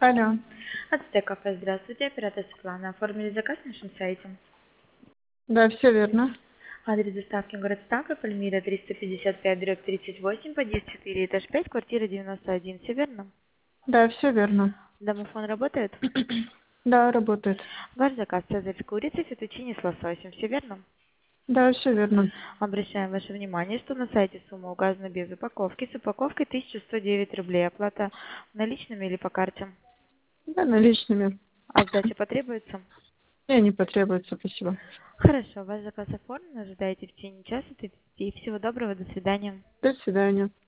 Алло. Ацтек кафе, здравствуйте, оператор Светлана. Оформили заказ на нашем сайте. Да, все верно. Адрес доставки город Ставка, Пальмира, 355/38, подъезд 4, этаж 5, квартира 91. Все верно? Да, все верно. Домофон работает? Да, работает. Ваш заказ цезарь с курицей, фетучини с лососем. Все верно? Да, все верно. Обращаем ваше внимание, что на сайте сумма указана без упаковки. С упаковкой 1109 рублей. Оплата наличными или по карте? Да, наличными. А сдача потребуется? Мне не потребуется, спасибо. Хорошо, ваш заказ оформлен. Ожидайте в течение часа. Всего доброго, до свидания. До свидания.